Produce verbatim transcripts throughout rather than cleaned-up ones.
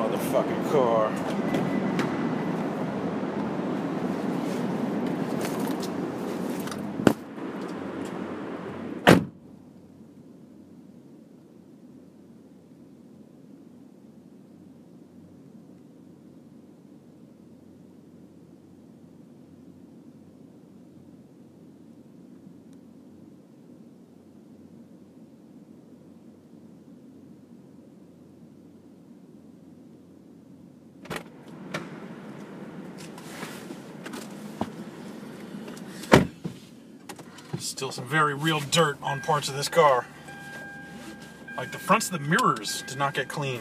motherfucking car. Still some very real dirt on parts of this car. Like the fronts of the mirrors did not get cleaned.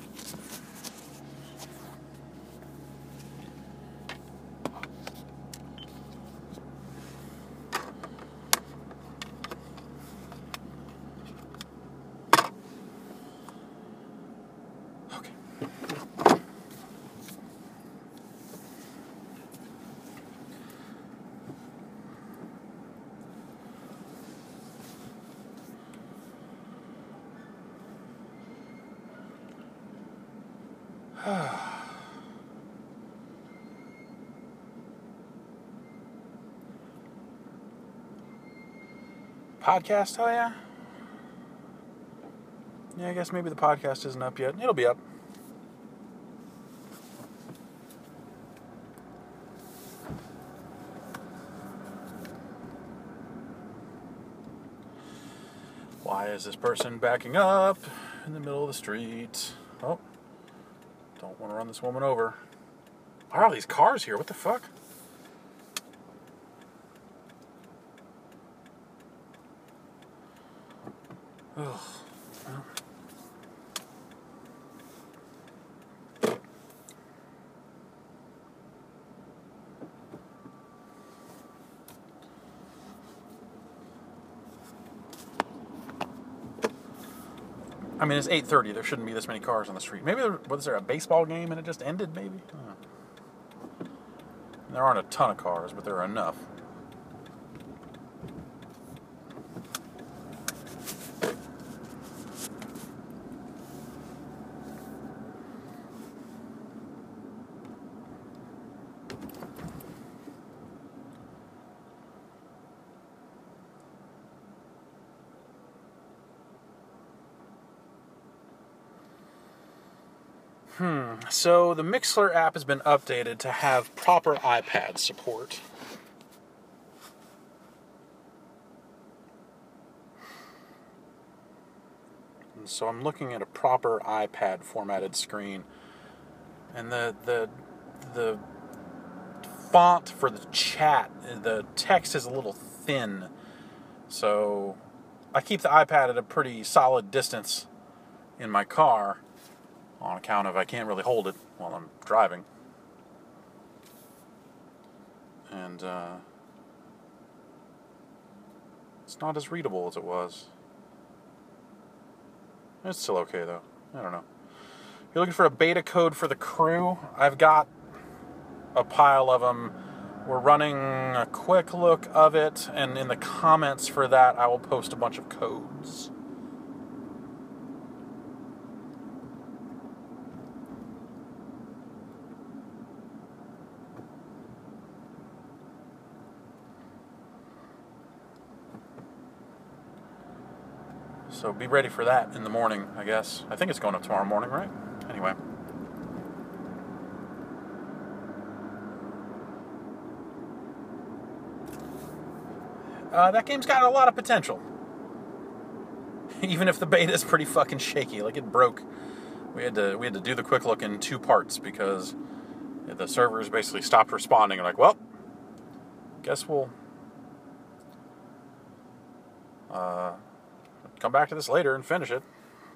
Okay. Podcast, oh yeah? Yeah, I guess maybe the podcast isn't up yet. It'll be up. Why is this person backing up in the middle of the street? Oh, don't want to run this woman over. Why are all these cars here? What the fuck? Ugh. I mean, it's eight thirty. There shouldn't be this many cars on the street. Maybe there was there a baseball game and it just ended, maybe? Huh. There aren't a ton of cars, but there are enough. Hmm. So the Mixlr app has been updated to have proper iPad support. And so I'm looking at a proper iPad formatted screen, and the the the font for the chat, the text is a little thin. So I keep the iPad at a pretty solid distance in my car, on account of I can't really hold it while I'm driving. And uh, it's not as readable as it was. It's still okay, though. I don't know. You're looking for a beta code for the crew? I've got a pile of them. We're running a quick look of it, and in the comments for that, I will post a bunch of codes. So be ready for that in the morning, I guess. I think it's going up tomorrow morning, right? Anyway. Uh, that game's got a lot of potential. Even if the beta is pretty fucking shaky. Like, it broke. We had to we had to do the quick look in two parts because the servers basically stopped responding. And like, well, guess we'll uh, come back to this later and finish it.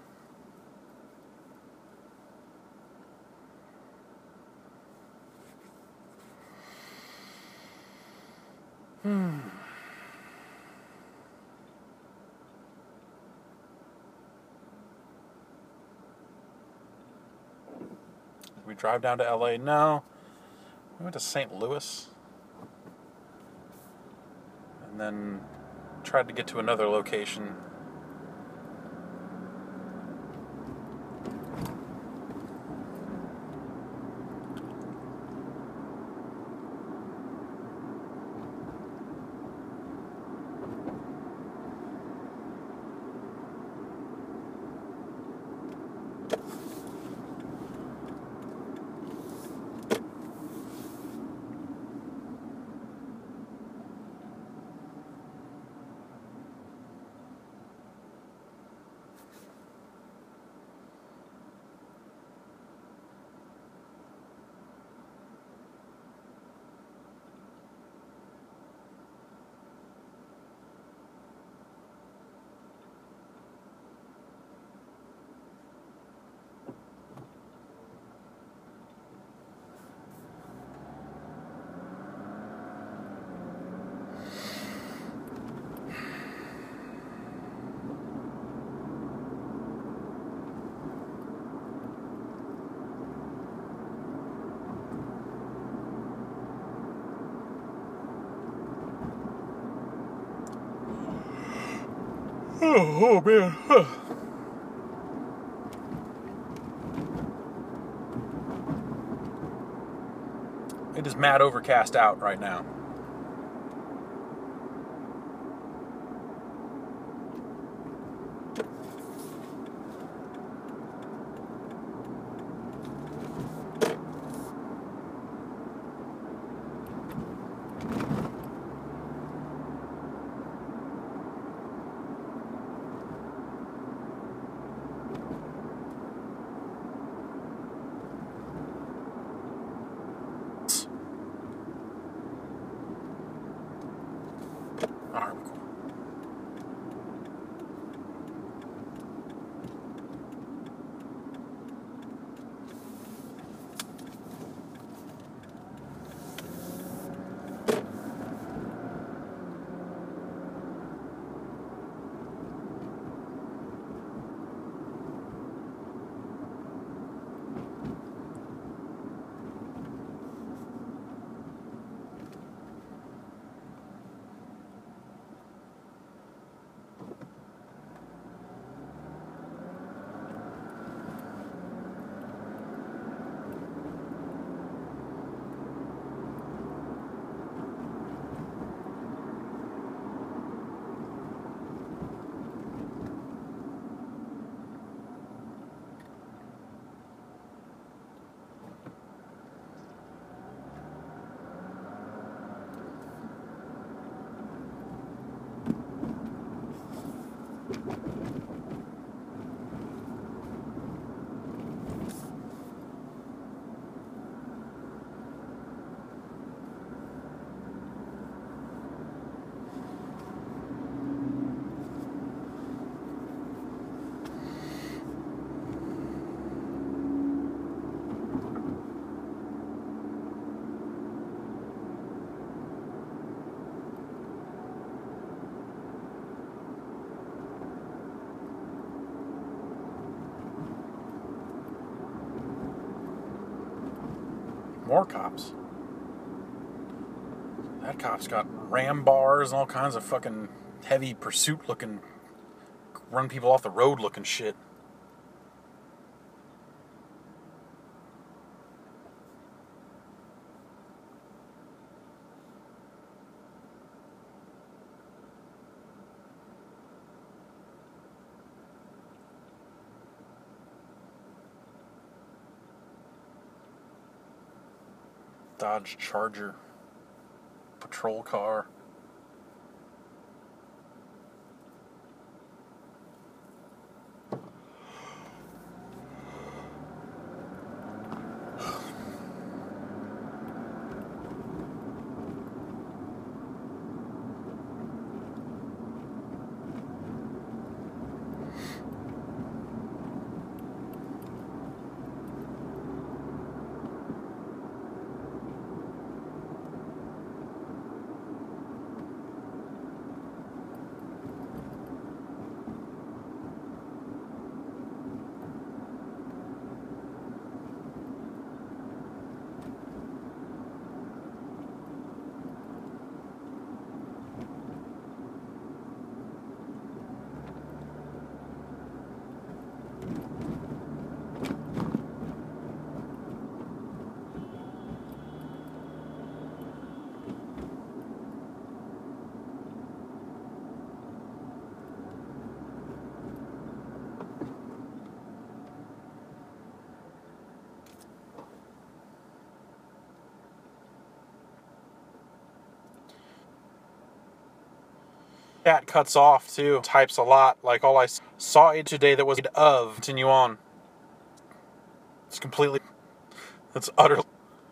Hmm. Did we drive down to L A? No. We went to Saint Louis. And then tried to get to another location. Oh, oh man. It is mad overcast out right now. Alright, cool. More cops. That cop's got ram bars and all kinds of fucking heavy pursuit looking, run people off the road looking shit. Dodge Charger. Patrol car. Chat cuts off too. Types a lot. Like all I saw it today that was of. Continue on. It's completely. It's utterly.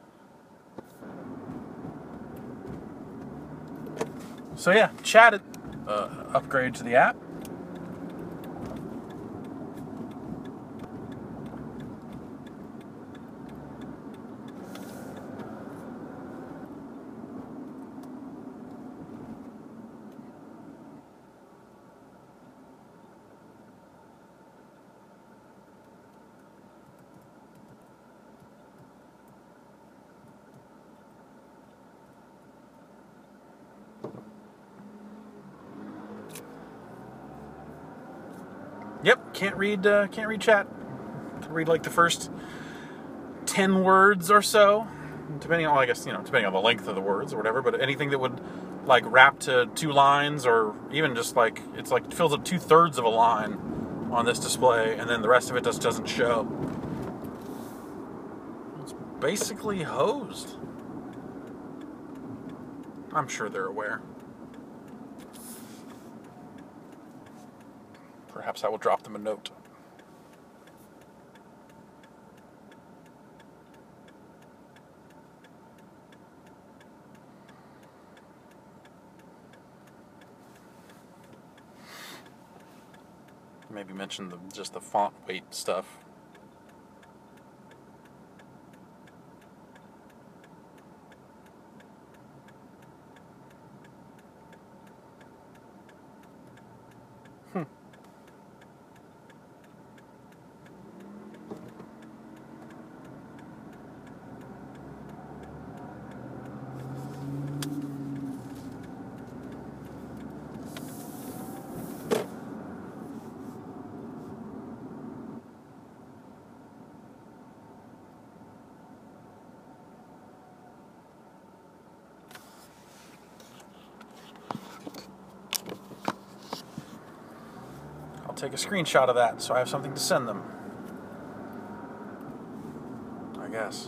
So yeah, chat it. Uh, upgrade to the app. Yep, can't read. Uh, can't read chat. Can read like the first ten words or so, depending on, I guess, you know, depending on the length of the words or whatever. But anything that would like wrap to two lines, or even just like it's like it fills up two thirds of a line on this display, and then the rest of it just doesn't show. It's basically hosed. I'm sure they're aware. Perhaps I will drop them a note. Maybe mention the, just the font weight stuff. Hmm. I'll take a screenshot of that so I have something to send them, I guess.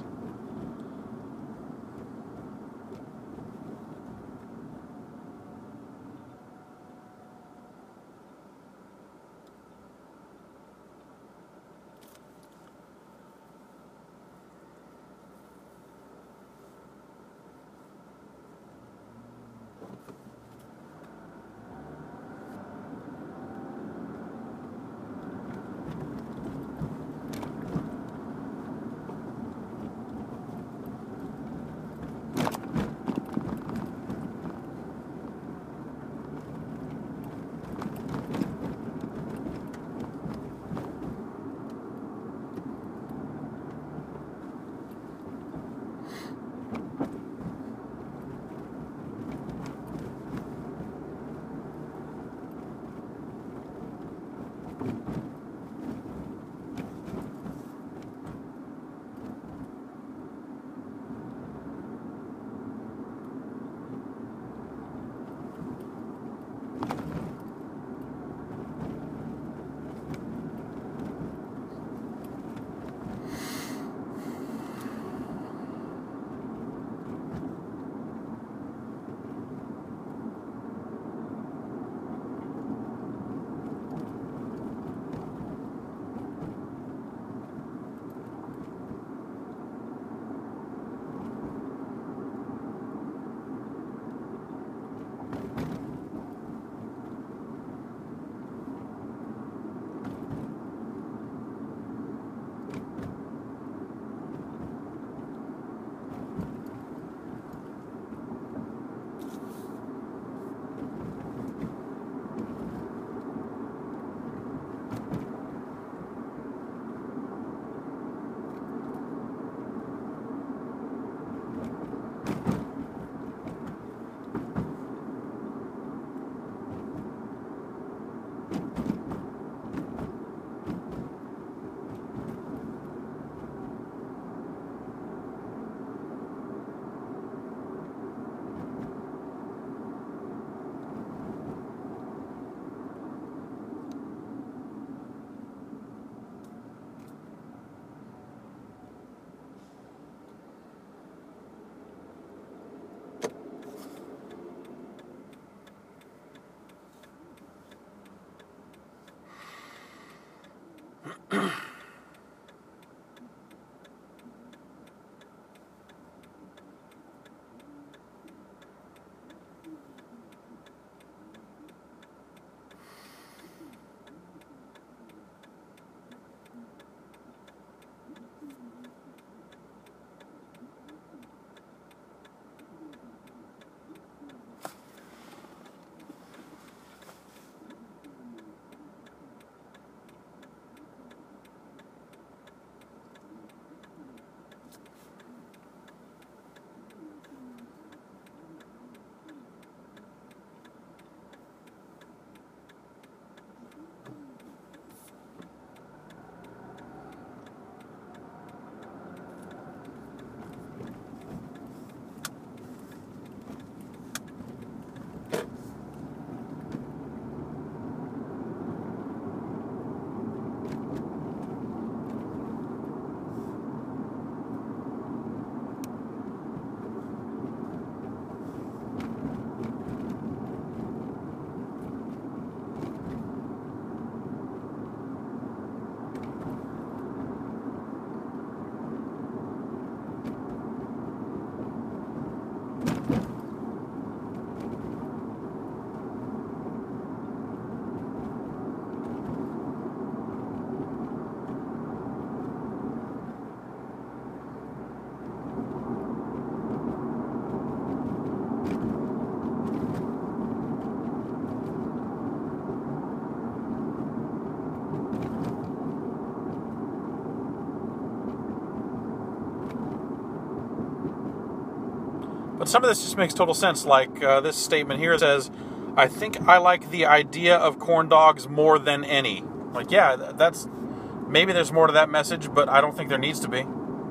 But some of this just makes total sense. Like uh, this statement here says, I think I like the idea of corn dogs more than any. Like, yeah, that's... Maybe there's more to that message, but I don't think there needs to be.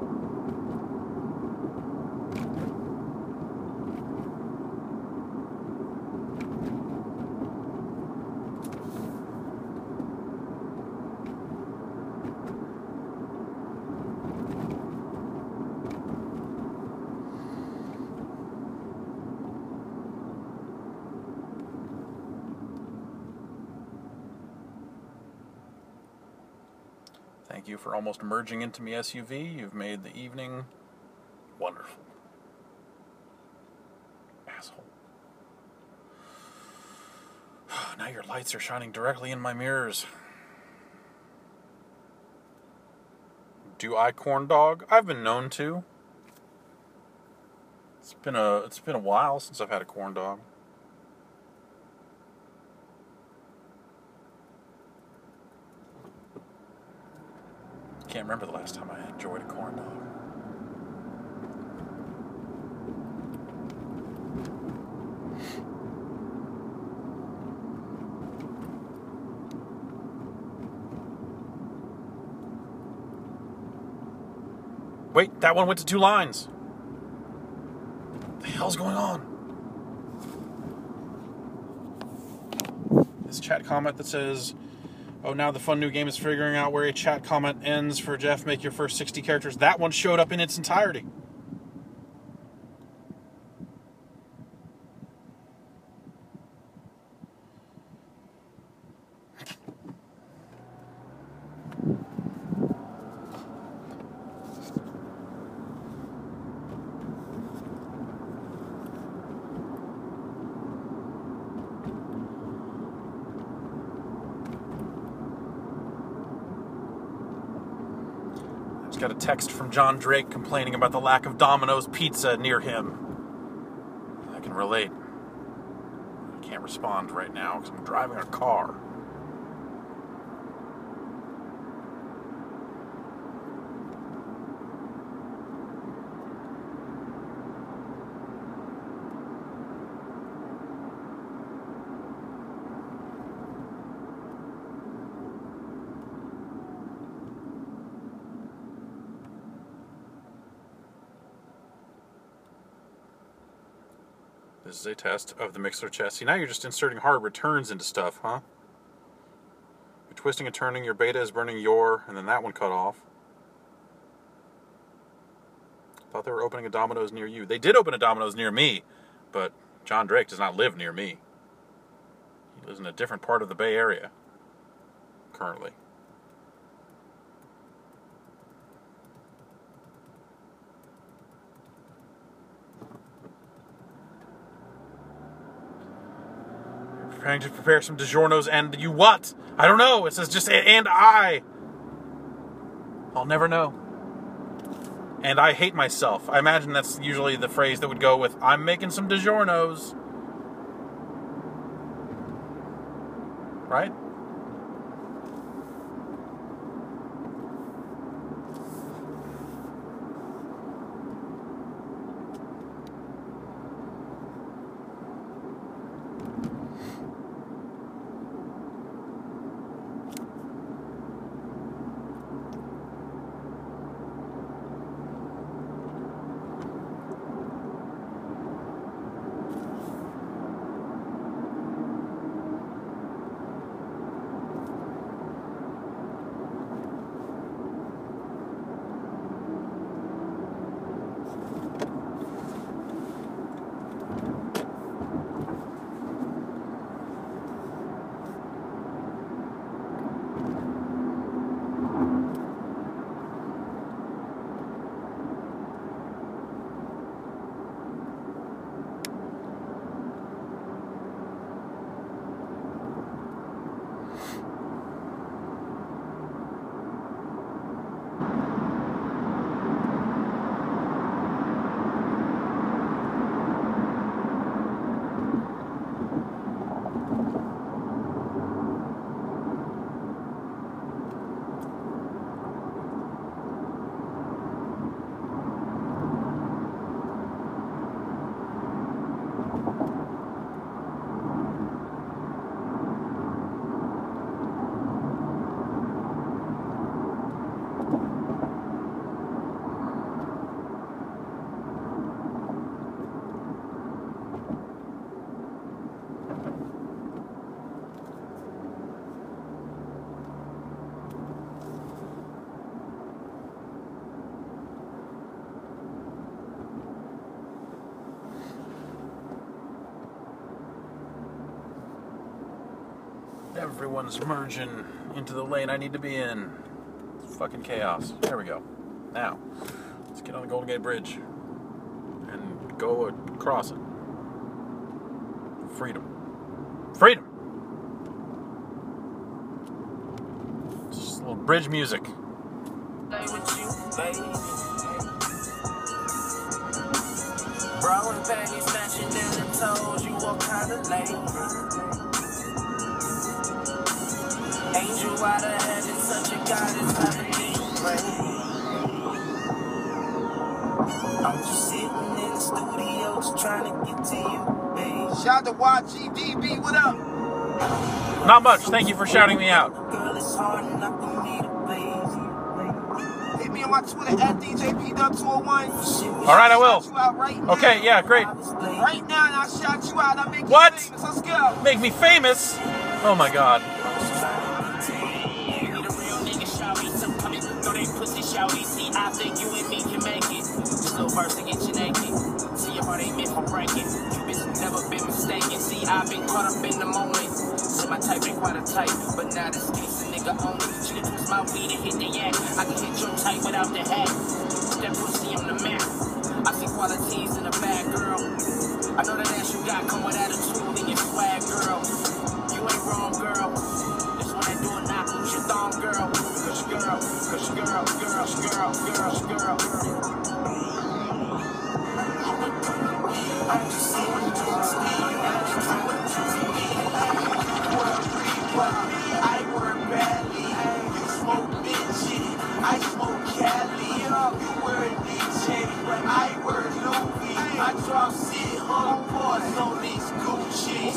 Thank you for almost merging into my S U V. You've made the evening wonderful. Asshole. Now your lights are shining directly in my mirrors. Do I corn dog? I've been known to. It's been a it's been a while since I've had a corn dog. Can't remember the last time I enjoyed a corn dog. Wait, that one went to two lines. What the hell's going on? This chat comment that says, oh, now the fun new game is figuring out where a chat comment ends for Jeff. Make your first sixty characters. That one showed up in its entirety. Got a text from John Drake complaining about the lack of Domino's pizza near him. I can relate. I can't respond right now because I'm driving a car. This is a test of the Mixler chest. See, now you're just inserting hard returns into stuff, huh? You're twisting and turning, your beta is burning your, and then that one cut off. Thought they were opening a Domino's near you. They did open a Domino's near me, but John Drake does not live near me. He lives in a different part of the Bay Area, currently. Trying to prepare some DiGiorno's and you what? I don't know. It says just and I. I'll never know. And I hate myself. I imagine that's usually the phrase that would go with I'm making some DiGiorno's. Right? Everyone's merging into the lane I need to be in. It's fucking chaos. There we go. Now, let's get on the Golden Gate Bridge and go across it. Freedom. Freedom! Just a little bridge music. Bro and baggy snatching down the toes, you walk kinda late. Angel out of heaven, such a goddess, I believe, right? I'm just sitting in the studio, just trying to get to you, babe. Shout out to Y G D B, what up? Not much, thank you for shouting me out. Girl, it's hard enough for me to please. Hit me on my Twitter at D J P W two oh one. All right, I will. Shout you out right now. Okay, yeah, great. Right now, and I'll shout you out. I'll make you What? famous. Let's go. Make me famous? Oh my god. See, I think you and me can make it. Just a little verse to get you naked. See, your heart ain't meant for breaking. You bitch never been mistaken. See, I've been caught up in the moment. So my type ain't quite a type, but now this case a nigga on it. She can twist my weed and hit the yak. I can hit your type without the hat. Put that pussy on the map. I see qualities in a bad girl. I know that ass you got come with attitude and your swag, girl. You ain't wrong, girl. This one ain't doing not who's your thong, girl. Cause your girl, cause your girl, girl, girl, girl, girl, girl. I'm just saying, I work badly, you smoke bitchy, I smoke Cali, you wear Nietzsche, I wear Louis, I drop shit on boys on these Gucci's.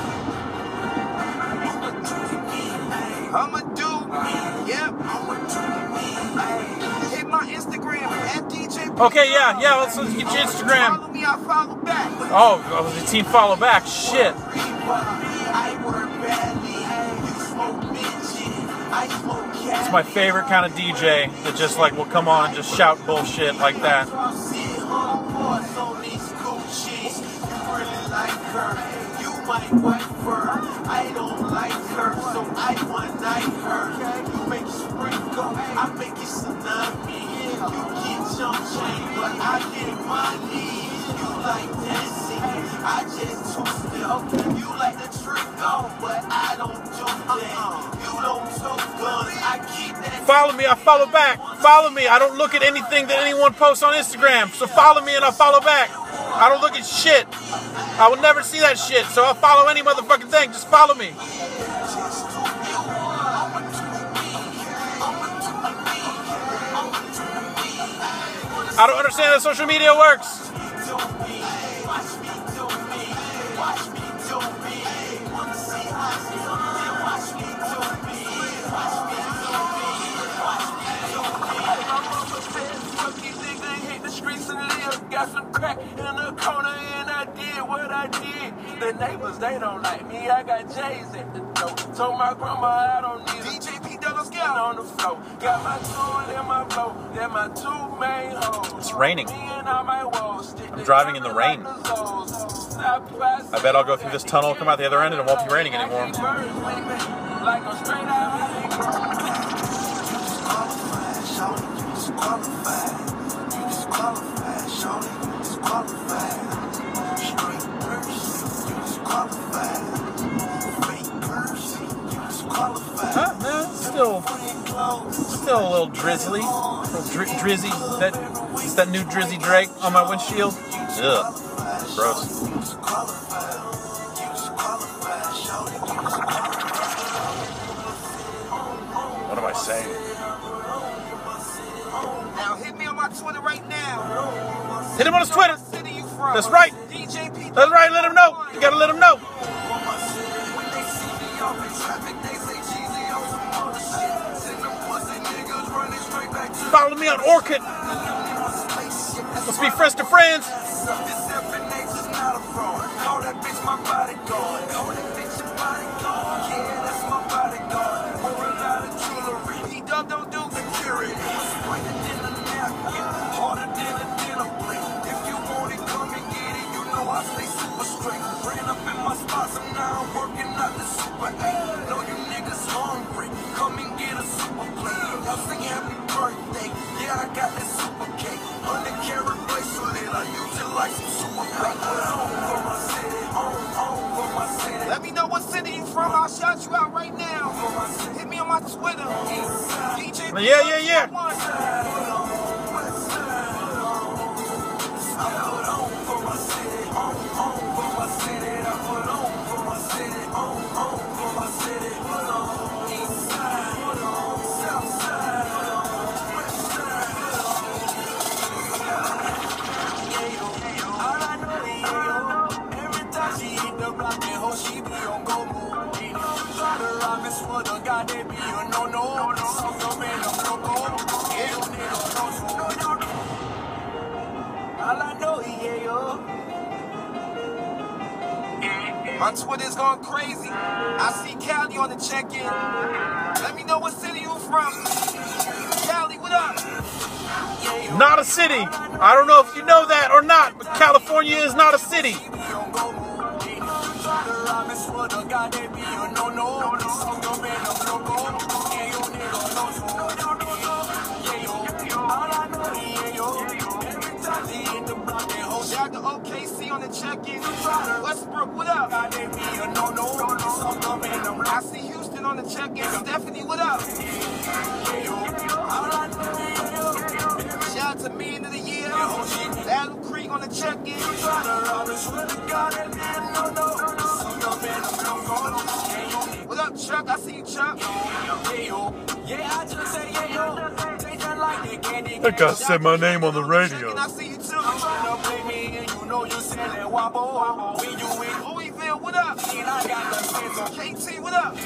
I'ma do, yep, I'ma do, hit my Instagram at D J. Okay, yeah, yeah, let's, let's get your Instagram. Follow me, I'll follow back. Oh, oh, the team follow back. Shit. I work badly, you smoke bitchy, I smoke Cali. It's my favorite kind of D J that just like will come on and just shout bullshit like that. My wife her, I don't like her, so I one night her. You make sprinkle, I make it tsunami. You get your chain, but I get money. You like dancing, I just twist it. You like the trick off, but I don't do that. You don't tote guns, I keep that. Follow me, I follow back. Follow me. I don't look at anything that anyone posts on Instagram, so follow me and I'll follow back. I don't look at shit. I will never see that shit, so I'll follow any motherfucking thing. Just follow me. I don't understand how social media works. Got some crack in the corner and I did what I did. The neighbors, they don't like me. I got J's at the door. Told my grandma I don't need D J P double scale on the floor. Got my tool and my blow. They're my two main hoes. It's raining. Me and all my walls. I'm driving in the rain. I bet I'll go through this tunnel, come out the other end, and it won't be raining anymore. Like I'm straight out. Huh, no, still, still a little drizzly, a little dri drizzy. That, it's that new Drizzy Drake on my windshield. Ugh, gross. What am I saying? Now hit me on my Twitter right now. Hit him on his Twitter. City you from? That's right. D J P. That's right. Let him know. You gotta let him know. Follow me on Orchid. Let's be friends to friends. P-Dub don't do security. Harder than a dinner plate. If you want it, come and get it. You know I stay super straight. Ran up in my spots and now I'm working out the super eight. Know you I shout you out right now. Hit me on my Twitter. D J Yeah, yeah, yeah. My Twitter's going crazy. I see Cali on the check-in. Let me know what city you from. Cali, what up? Not a city. I don't know if you know that or not, but California is not a city. Shout to O K C on the check-in. Westbrook, what up? I see Houston on the check-in. Stephanie, what up? Shout out to me into the year. Battle Creek on the check-in. What up, Chuck? I see you, Chuck. That guy said my name on the radio. I see you, too. Louisville, what up? K T, what up?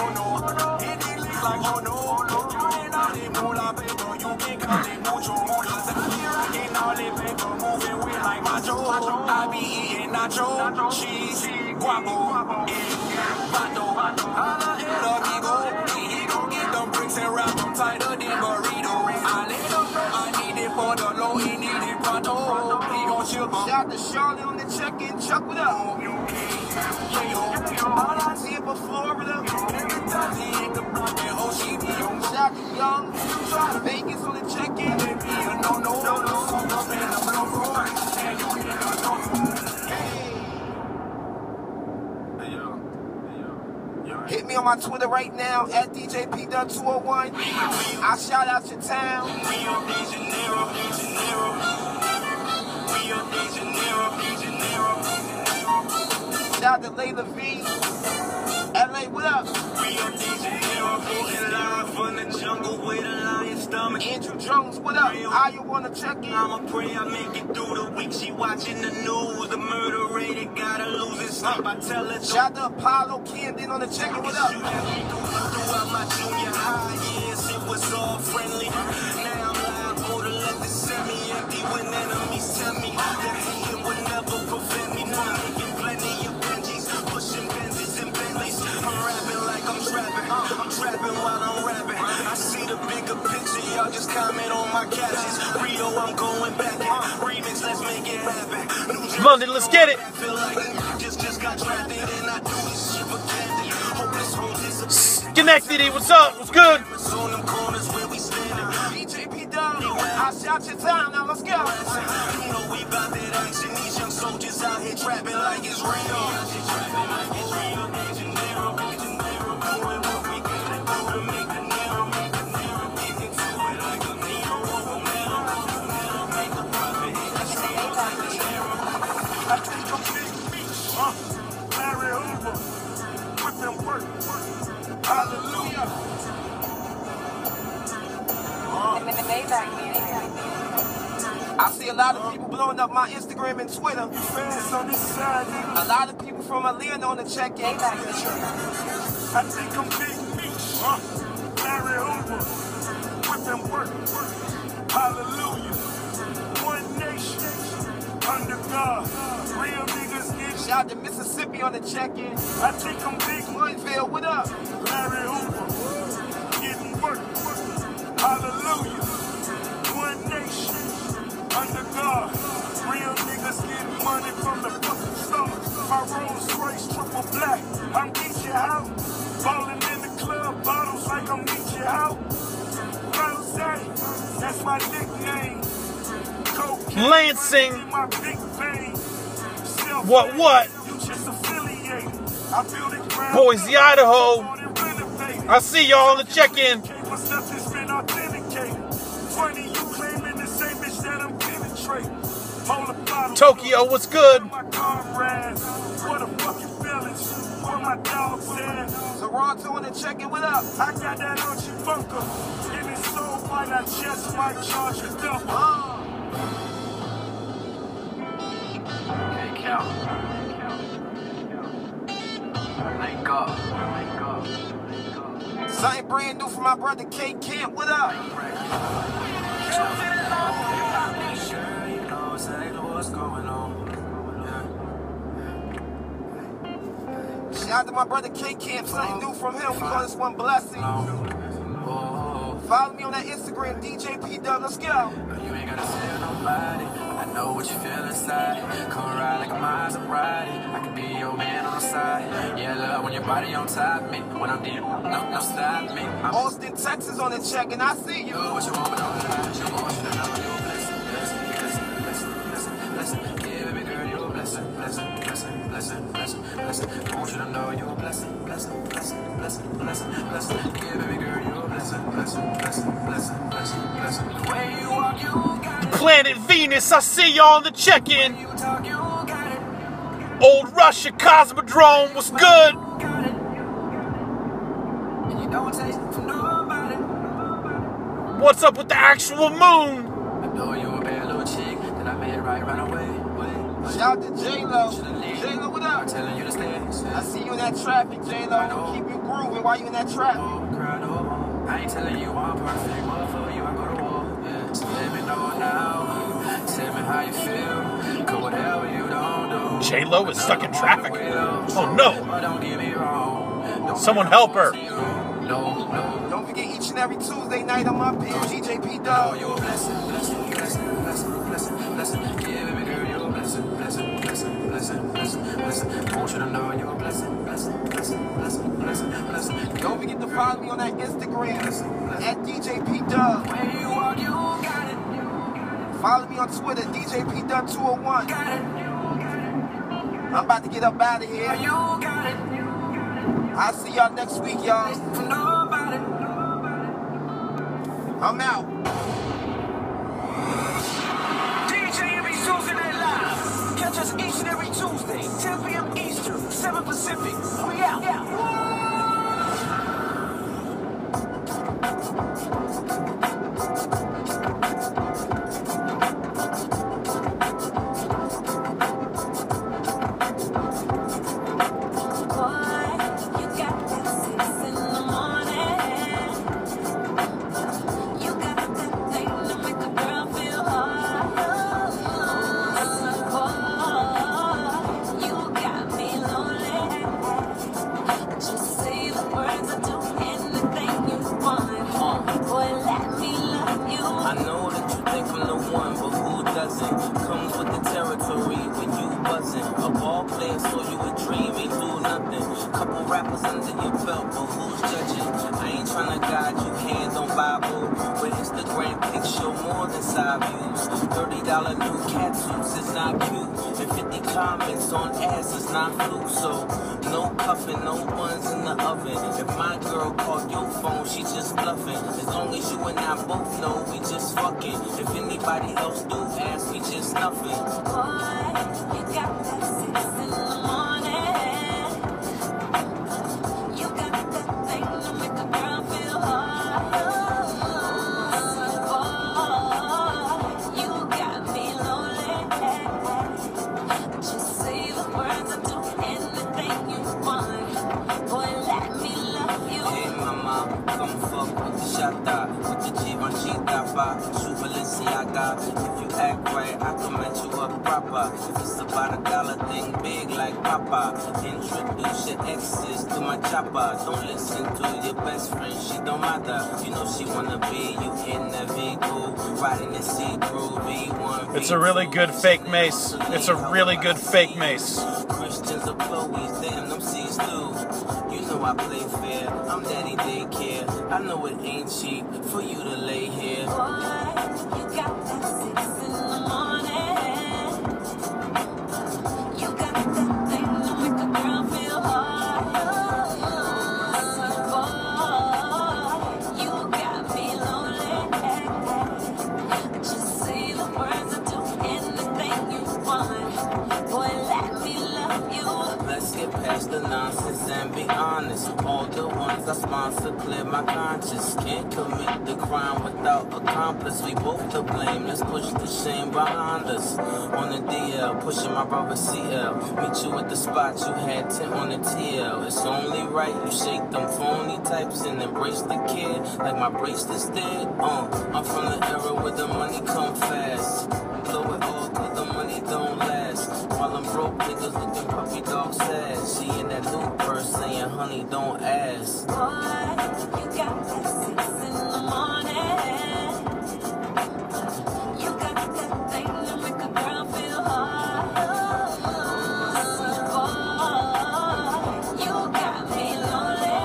I be eating nacho, cheese, guapo, vato. He gon' get them bricks and wrap them tighter than burrito. I let him know I need it for the low, he need it pronto. He gon' chill. Shout out to Charlotte on the check-in. Chuck, what up? All I see it before Florida. Shout out to Young. Vegas on the check-in. No, no, no, no. Hit me on my Twitter right now at D J P Dub two oh one. I shout out your town. Rio de Janeiro, de Janeiro. Rio de Janeiro, de Janeiro. Shout out to Layla V. L A, what up? Rio de Janeiro, live from the jungle with a lion stomach. Andrew Jones, what up? How you wanna check in? I'ma pray I make it through the week. She watching the news. The murder rate, it gotta lose its sleep. I tell her. Shout out to Apollo Camden on the check-in, what up? Throughout my junior high years, it was all friendly. Now I'm liable to let the semi-empty when enemies tell me that hating would never prevent me from making plenty of Benjis, pushing Benzes and Bentleys. I'm rapping like I'm trapping, I'm trapping while I'm rapping. I see the bigger picture, y'all just comment on my captions. Rio, I'm going back in. Remix, let's make it happen. London, let's get it. Schenectady, what's up? What's good? D J P Dub, I shout your time, now let's go. You know we bout that action, these young soldiers out here trapping like it's real. Hallelujah. I see a lot of people blowing up my Instagram and Twitter. A lot of people from Atlanta on the check-in. I think I'm Big Meech. Uh, Larry Hoover. With them work. Hallelujah. One nation. Under God. Real niggas get. Shout out to Mississippi on the check-in. I think I'm Big Woodville. What up? Larry Hoover. Getting work. Hallelujah. One nation. Under God, real niggas getting money from the fucking stars. My Rolls Royce triple black, I'm Geechee out. Ballin' in the club, bottles like I'm Geechee out. Rose, that's my nickname. Cocaine, Lansing. my big vein. What, what? You just affiliate. I Boise, Idaho. I see y'all on the check-in. Tokyo, what's good? Toronto on the check-in, what up? I got that Archie Bunker. And it's so fine, I just might charge you double. Hey, Cal. Thank God. Thank God. Something brand new from my brother K Camp, what up? Shout out to my brother K Camp, something new from him. We call this one Blessing. Follow me on that Instagram, D J P Dub. Let's go. You ain't gotta tell nobody. I know what you feel inside. Come ride like a Maserati. I can be your man on the side. Yeah, love when your body on top of me. When I'm deep, no, no stop me. I'm Austin, Texas on the check, and I see you. do what you want, but don't lie. You want you to know you're a blessing, blessing, blessing, blessing, blessing, blessing. Yeah, baby girl, you're a blessing, blessing, blessing, blessing, blessing, blessing. I want you to know you're a blessing, blessing, blessing, blessing, blessing, blessing. Yeah, baby girl, you're a blessing, blessing, blessing, blessing, blessing, blessing. The way you walk, you got it. Planet Venus, I see y'all on the check-in. You talk, you got it. Old Russia, Cosmodrome, what's good? Got it. And you don't take it from nobody. What's up with the actual moon? I know you a bad little chick, then I made it right right away. Shout out to J-Lo. J-Lo, what I'm up? telling you to stay. I see you in that traffic, J-Lo. Keep you grooving while you in that traffic. I ain't telling you I'm perfect, but for you I go to war. Yeah. So let me know now. Tell me how you feel. Cause whatever you don't do. J-Lo is stuck in traffic. Oh no. But don't get me wrong. Don't Someone help her. No, no. Don't forget each and every Tuesday night I'm up here, D J P Oh, Dub. you're a blessing, blessing, blessing, blessing, blessing, blessing. Yeah, baby girl, you're a blessing, blessing, blessing, blessing, blessing, blessing. I want you to know you're a blessing, blessing, blessing, blessing, blessing, blessing. Don't forget to follow me on that Instagram at D J P Dub. When you walk, you got it, Follow me on Twitter, D J P Dub two oh one. got it, I'm about to get up out of here. you got it. I'll see y'all next week, y'all. From nobody. I'm out. D J every Tuesday night live. Catch us each and every Tuesday, ten p m Eastern, seven Pacific. We out. I know that you think I'm the one, but who doesn't? Comes with the territory when you buzzing. A ball player, so you a dream, ain't do nothing. Couple rappers under your belt, but who's judging? I ain't tryna guide you, hands on Bible. But Instagram pics show more than side views. thirty dollar new cat suits is not cute. And fifty comments on ass is not fluke. So no cuffing, no buns in the oven. If my girl called your phone, she just bluffing. As long as you and I both know we just fucking. If anybody else do ask, we just nothing. Boy, you got that six in the morning. You got that thing to make a girl feel hard. Boy, you got me lonely. Just say the words and do anything you want. Boy, let me love you. Hey mama, come fuck with the shata, with the Givenchy ba, true Balenciaga. If you act right, I can match you up proper. If it's about a dollar thing big like Papa, introduce your exes to my chopper. Don't listen to your best friend, she don't matter. You know she wanna be you in the vehicle, riding the see-through V one. It's a really good fake mace. It's a really good fake mace. Christians or Chloe's, damn, them C's too. You know I play fair, I'm daddy daycare. I know it ain't cheap for you to lay here. Boy, you got that six in the morning. You got that thing to make a girl feel hard. honest. All the ones I sponsor clear my conscience. Can't commit the crime without accomplice. We both to blame. Let's push the shame behind us. On the D L, pushing my brother C L. Meet you at the spot, you had tent on the T L. It's only right you shake them phony types and embrace the kid like my bracelet's dead. Uh, I'm from the era where the money come fast. Blow it all cause the money don't last. While I'm broke, niggas looking puppy dog sad. She in that loop purse saying, honey, don't ask. Boy, you got that six in the morning. You got that thing to make a girl feel hard. Boy, you got me lonely.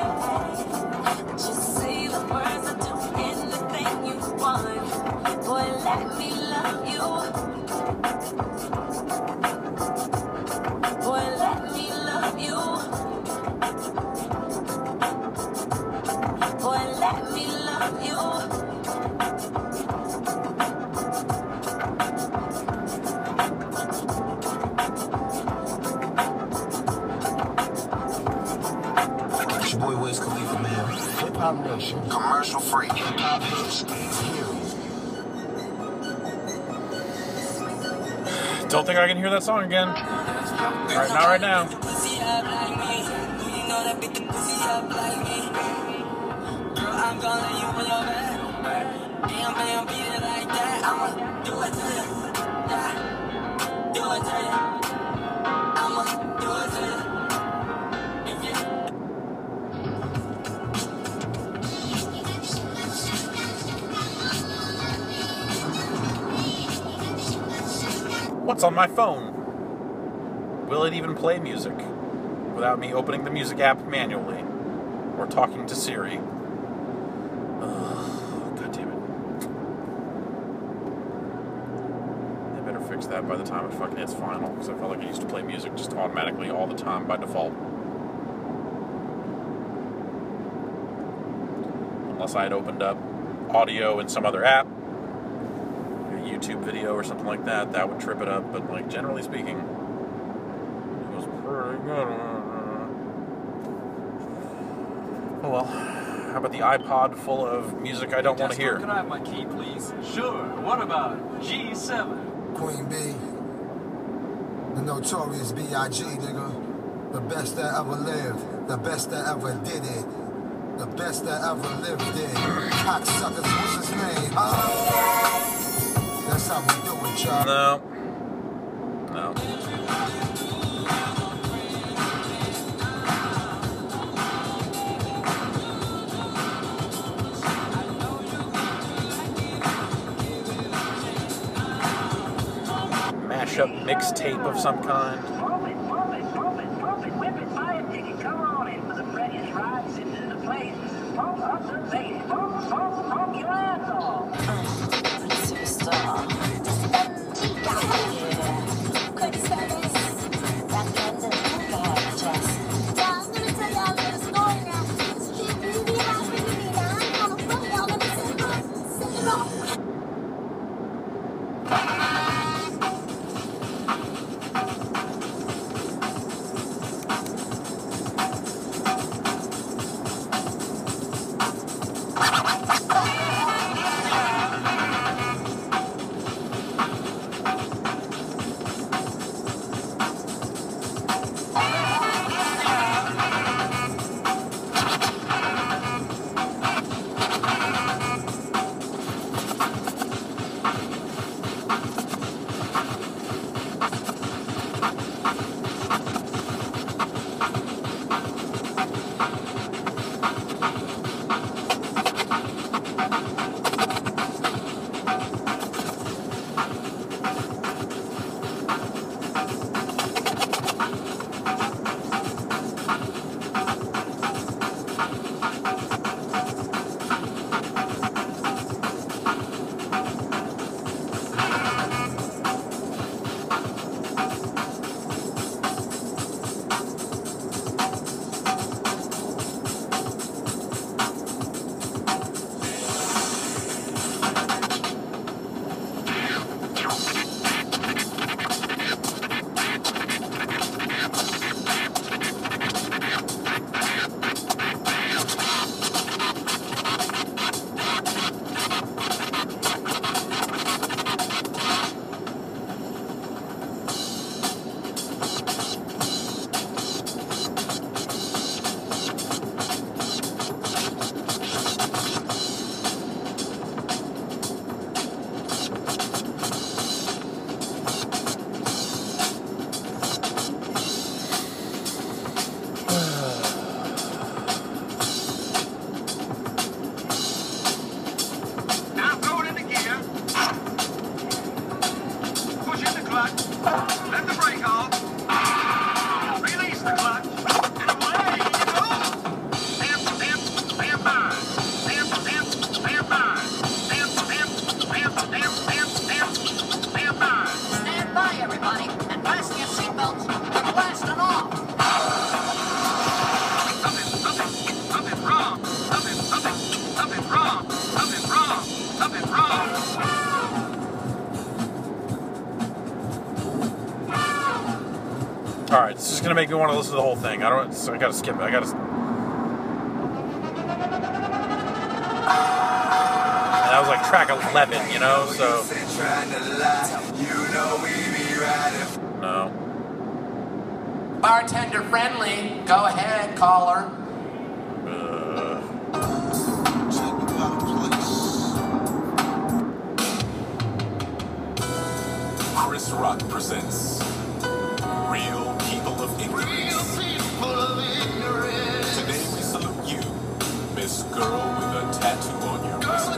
Just say the words, I'll do anything you want. Boy, let me love you. Boy, let me love you. Boy, let me love you. It's your boy Wiz Khalifa, man. Hip Hop Nation. Commercial free. Hip Hop hits. Don't think I can hear that song again. All right, not right now. I'm gonna let you put your back. Bam, bam, beat it like that. I'ma do it to you. Yeah. Do it to you. I'ma do it to you. If you What's on my phone? Will it even play music without me opening the music app manually or talking to Siri? Ugh, God damn it. They better fix that by the time it fucking hits final, because I felt like it used to play music just automatically all the time by default. Unless I had opened up audio in some other app, YouTube video or something like that, that would trip it up, but like generally speaking, it was pretty good. Oh well, how about the iPod full of music I don't want to hear? Can I have my key, please? Sure. What about G seven? Queen B, the notorious B I G, nigga. The best that ever lived, the best that ever did it, the best that ever lived it. Cocksuckers, what's his name? Oh. That's how we do it, y'all. No. No. Mashup mixtape of some kind. Pump it, pump it, pump it, pump it, whip it, buy a ticket, come on in for the prettiest ride, sitting in the place. Pump up the bass, pump, pump, pump your ass off. Superstar. Quick service. Recommend it. Just. Yeah, I'm gonna tell y'all a little story now. This kid really has me now. I'm gonna put y'all in the cinema. Cinema. gonna make me want to listen to the whole thing. I don't. So I gotta skip it. I gotta. And that was like track eleven, you know. So. No. Bartender friendly. Go ahead, caller. Uh. Chris Rock presents Real People of Ignorance. Today we salute you, Miss Girl with a tattoo on your pussy.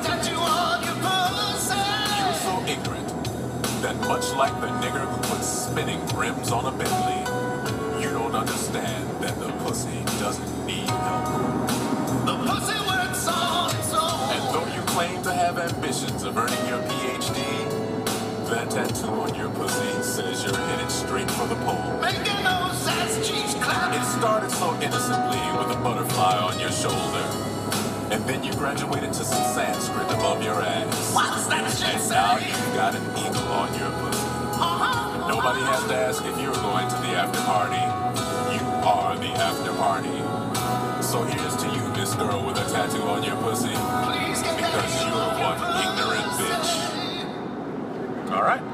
You're so ignorant that much like the nigger who puts spinning rims on a Bentley, you don't understand that the pussy doesn't need help. The pussy works on its own. And though you claim to have ambitions of earning your P H D, that tattoo on your pussy says you're headed straight for the pole. Making those ass cheeks clap. It started so innocently with a butterfly on your shoulder. And then you graduated to some Sanskrit above your ass. What's that shit say? And now you've got an eagle on your pussy. Uh-huh. Nobody has to ask if you're going to the after party. You are the after party. So here's to you, Miss Girl with a tattoo on your pussy. Please get because you're one ignorant bitch. All right.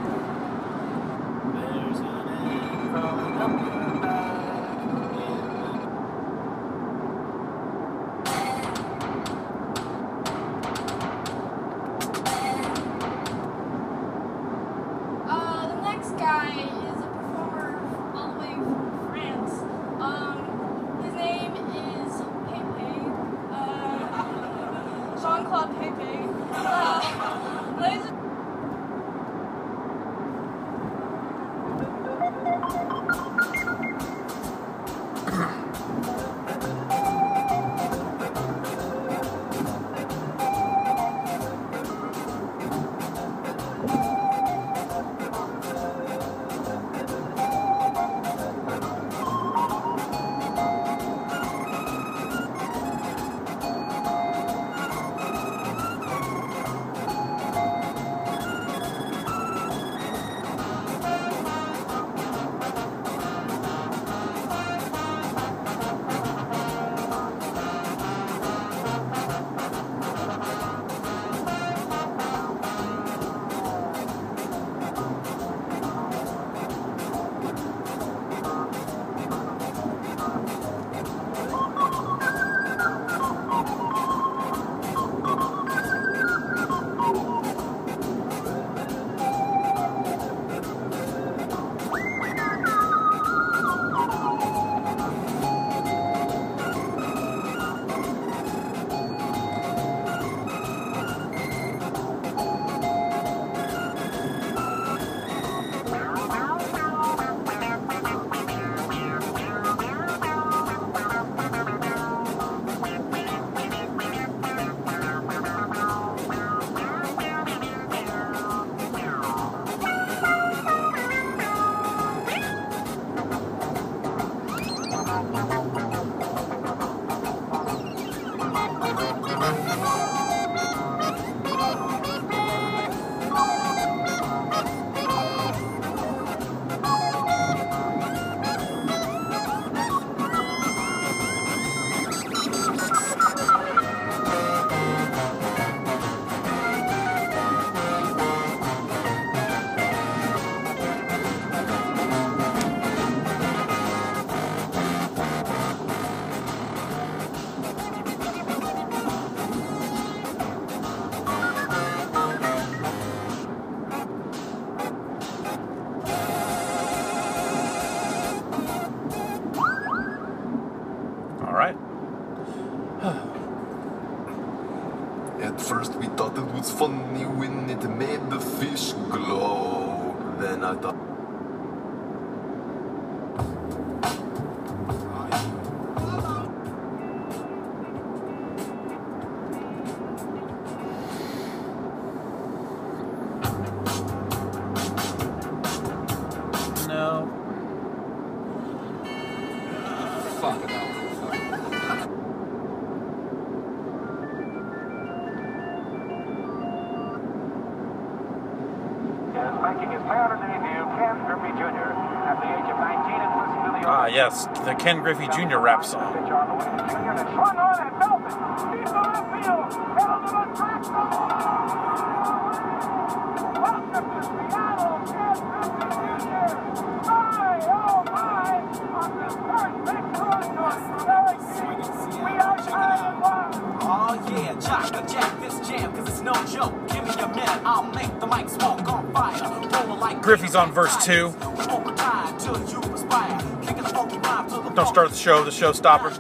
Uh, the next guy is a performer all the way from France. Um, his name is Pepe. Uh, Jean-Claude Pepe. Uh, ladies and At first we thought it was funny when it made the fish glow. Then I thought... No. Fuck it. Is making his maiden debut, Ken Griffey Junior At the age of nineteen and listened to the Ah, yes, the Ken Griffey Junior rap song. Swung on and belted. Deep to left field. Held to the track. Welcome to Seattle, Ken Griffey Junior My, oh my, on the first big cruise north from L A P. We are tied at one. Oh yeah, Jock the Jack this jam, cause it's no joke. Give me a minute, I'll make the mic smoke on fire. Rolling like Griffey's on verse two. Don't start the show, the showstopper.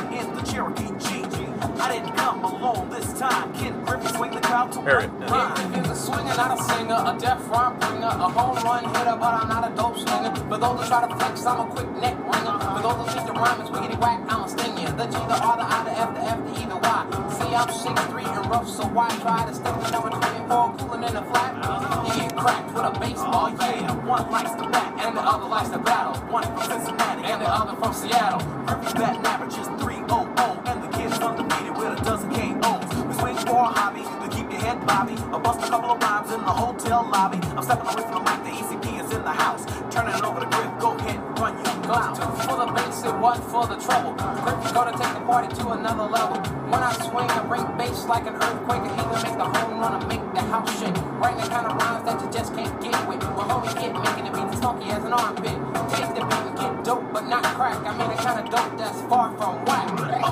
I didn't come alone this time. Ken Griffey swing the crowd to Harry. rhyme. Is a swinger, not a singer, a deaf rhyme bringer, a home run hitter, but I'm not a dope slinger. For those who try to flex, I'm a quick neck ringer. For those who think the rhyme is wiggity whack, I'm a stinger. The G, the R, the I, the F, the F, the E, the Y. See, I'm six three and rough, so why try to stick the number twenty-four cooling in the flat? You get cracked with a baseball, yeah. One likes to bat, and the other likes to battle. One from Cincinnati, and the other from Seattle. Griffey's batting average is three oh oh, and the kid's undefeated with a dozen K Os. We swing for a hobby, to keep your head bobby. I bust a couple of rhymes in the hotel lobby. I'm stepping away from the mic, the E C P is in the house. Turning it over to Griff, go ahead, run you clown. Two for the bass and one for the trouble. Griff's gonna take the party to another level. When I swing, I bring bass like an earthquake. I either make the home run or make the house shake. Writing the kind of rhymes that you just can't get with. Well, homie, get making the beat as funky as an armpit. Take the beat and get dope, but not crack. I mean the kind of dope that's far from whack.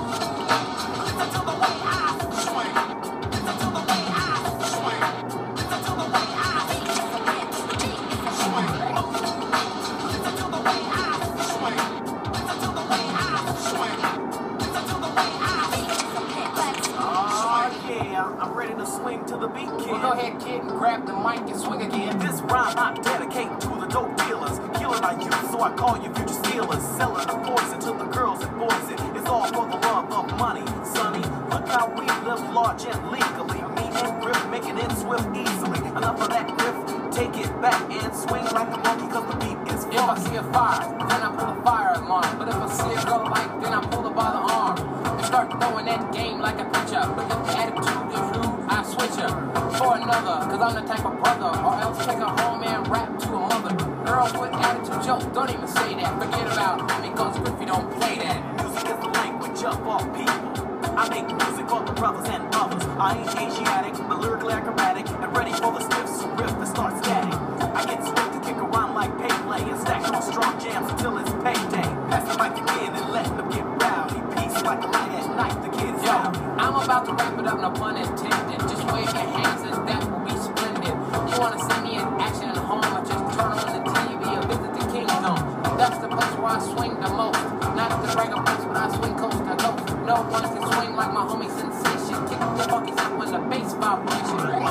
I'm ready to swing to the beat, kid. Well, go ahead, kid, and grab the mic and swing again. This rhyme I dedicate to the dope dealers. Killing my youth, so I call you future stealers. Selling the poison to the girls and boys. It is all for the love of money, sonny. Look how we live large and legally. Me and Griff making it swift easily. Enough of that, Griff. Take it back and swing like a monkey, cause the beat is funky. If I see a fire, then I pull a fire alarm. But if I see a girl like, then I pull her by the arm. And start throwing that game like a pitcher. But if the attitude is rude, I switch her for another, cause I'm the type of brother. Or else take her home and rap to a mother. Girls with attitude jokes, don't even say that. Forget about me, cause Griffey don't play that. Music is the language of all people. I make music for the brothers and others. I ain't Asiatic, but lyrically acrobatic, and ready for the stiff, so riff that starts static. I get swift to kick around like Pele and stack on strong jams until it's payday. Pass the mic again and let them get rowdy. Peace like a light at night, the kid's out. I'm about to wrap it up, no pun intended. Just wave your hands and that will be splendid. You wanna see me in action at home, or just turn on the T V or visit the Kingdom. That's the place where I swing the most. Not the bragger place, but I swing coast to coast. No one can swing like my homie Sensation. Kick the funky up when the bass vibration.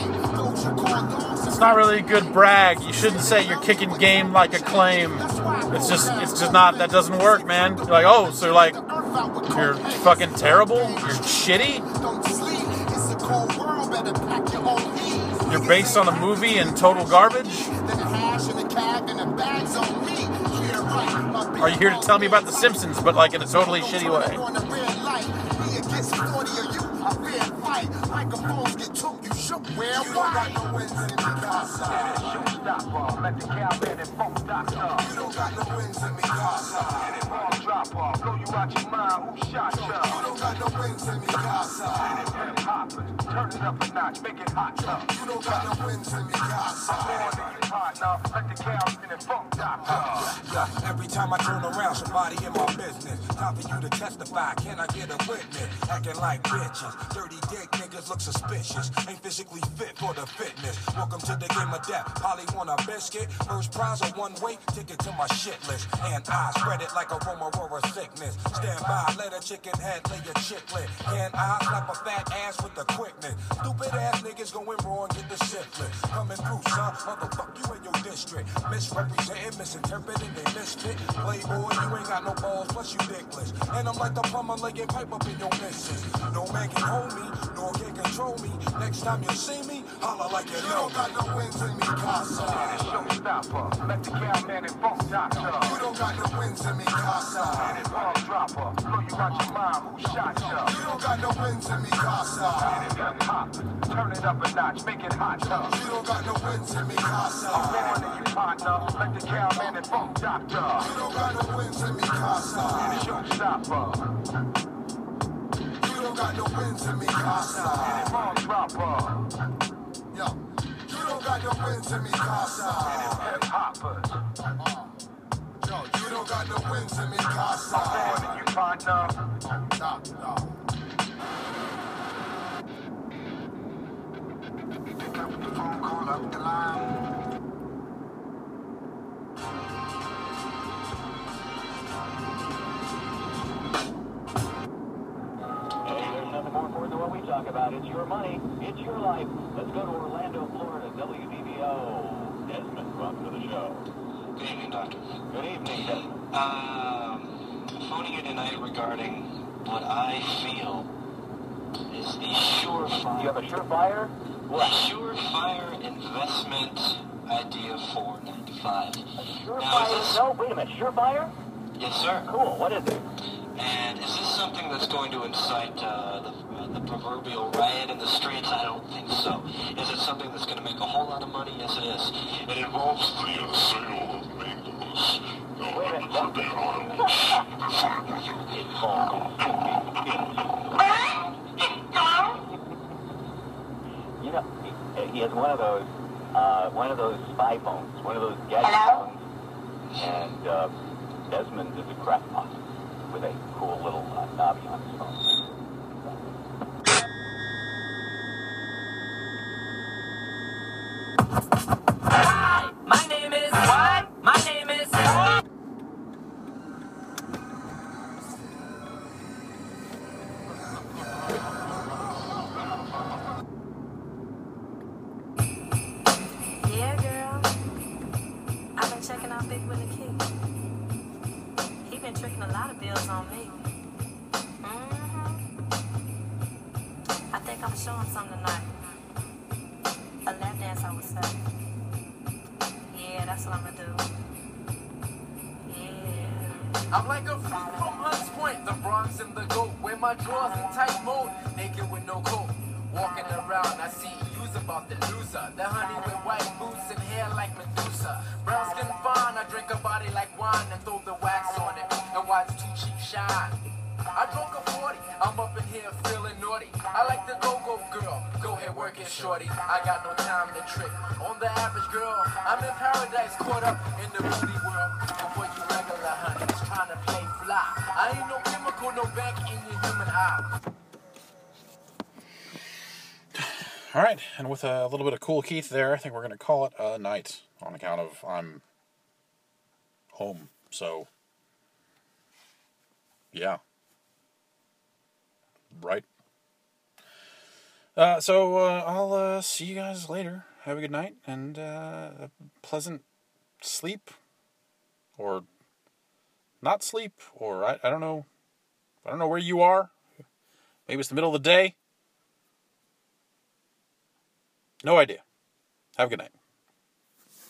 It's not really a good brag. You shouldn't say you're kicking game like a claim. That's why It's just, it's just not, that doesn't work, man. You're like, oh, so you're like, you're fucking terrible? You're shitty? You're based on a movie and total garbage? Are you here to tell me about The Simpsons, but like in a totally shitty way? Turn it up a notch, make it hot, huh? You don't got no wins in me, Casa. Let the cows in the funk doctor. Yeah, every time I turn around, somebody in my business. Time for you to testify, can I get a witness? Acting like bitches, dirty dick niggas look suspicious. Ain't physically fit for the fitness. Welcome to the game of death, Polly want a biscuit. First prize a one-way ticket to my shit list. And I spread it like a Romarora sickness. Stand by, let a chicken head lay a chiclet. Can I slap a fat ass with the quickness? Stupid ass niggas going wrong, get the syphilis. Coming through, son, motherfuck you in your district. Misrepresenting, misinterpreting, they misfit. Playboy, you ain't got no balls, plus you dickless. And I'm like the plumber laying pipe up in your missus. No man can hold me, nor can control me. Next time you see me, holla like you know. You don't got no wins in me, Casa. Showstopper, let the cowman and funk doctor. You don't got no wins in me, Casa. Bomb dropper, blow you out your mind, who shot ya? You don't got no wins in me, Casa. Turn it up a notch, make it hot, huh? You don't got no wins in me, Casa. I'm born in you, partner. Let the cowman and funk doctor. You don't got no wins in me, Casa. Showstopper. You don't got no wins in me, Casa. Bomb dropper. Yo, you don't got no wins in me, Casa. Hip hoppers. Yo, you don't got no wins in me, Casa. I'm born in you, partner. No, no. Pick up the phone, call up the line. Hey, there's nothing more important than what we talk about. It's your money. It's your life. Let's go to Orlando, Florida. W D V O. Desmond, welcome to the show. Good evening, Doctor. Good evening, Desmond. Um, phoning you tonight regarding what I feel is the surefire. You have a surefire? What? Surefire investment idea for ninety-five. A surefire? No, wait a minute. Surefire? Yes, sir. Cool. What is it? And is this something that's going to incite uh, the, uh, the proverbial riot in the streets? I don't think so. Is it something that's going to make a whole lot of money? Yes, it is. It involves the uh, sale of mangoes. No, Wait a minute. for being honest. It's called. You know, he, he has one of those, uh, one of those spy phones, one of those gadget Hello? phones, and uh, Desmond is a crackpot with a cool little uh, knobby on his phone. Hi, my name is what? My name is what? Yeah, girl. I've been checking out Big Willie Key. He been tricking a lot of bills on me. Mm-hmm. I think I'm showing something tonight. A lap dance, I would say. Yeah, that's what I'm gonna do. Yeah. I'm like a freak from Hunts Point, the Bronx and the GOAT. Wear my drawers in tight mode, naked with no coat. Walking around, I see you's about the loser. The honey with white boots and hair like Medusa. Brown skin fine, I drink a body like wine and throw the wax on it and watch two cheeks shine. I drunk a forty, I'm up in here feeling naughty. I like the go-go girl, go ahead work it shorty. I got no time to trick on the average girl. I'm in paradise, caught up in the booty world. And for you regular honeys trying to play fly, I ain't no chemical, no bank in your human eye. All right, and with a little bit of Cool Keith there, I think we're going to call it a night on account of I'm home. So, yeah. Right. Uh, so, uh, I'll uh, see you guys later. Have a good night and uh, a pleasant sleep or not sleep, or I, I don't know. I don't know where you are. Maybe it's the middle of the day. No idea. Have a good night.